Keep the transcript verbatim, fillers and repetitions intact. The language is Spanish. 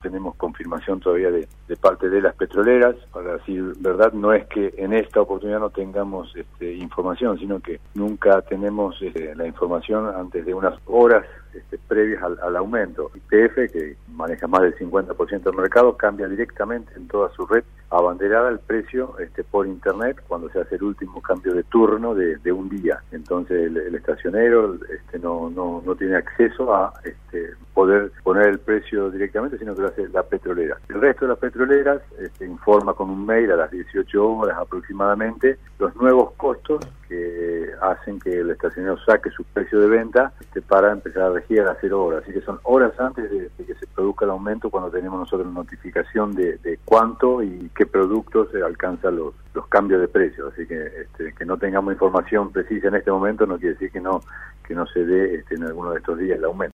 tenemos confirmación todavía de, de parte de las petroleras. Para decir verdad, no es que en esta oportunidad no tengamos este, información, sino que nunca tenemos este, la información antes de unas horas este, previas al, al aumento. Y P F, que maneja más del cincuenta por ciento del mercado, cambia directamente en toda su red abanderada el precio este, por internet cuando se hace el último cambio de turno de, de un día. Entonces el, el estacionero este, no, no, no tiene acceso a este, poder poner el precio directamente, sino que lo hace la petrolera. El resto de las petroleras este, informa con un mail a las dieciocho horas aproximadamente los nuevos costos que hacen que el estacionero saque su precio de venta este, para empezar a regir a las cero horas. Así que son horas antes de, de que se produzca el aumento cuando tenemos nosotros notificación de, de cuánto y qué productos se alcanzan los, los cambios de precios. Así que este, que no tengamos información precisa en este momento no quiere decir que no, que no se dé este, en alguno de estos días el aumento.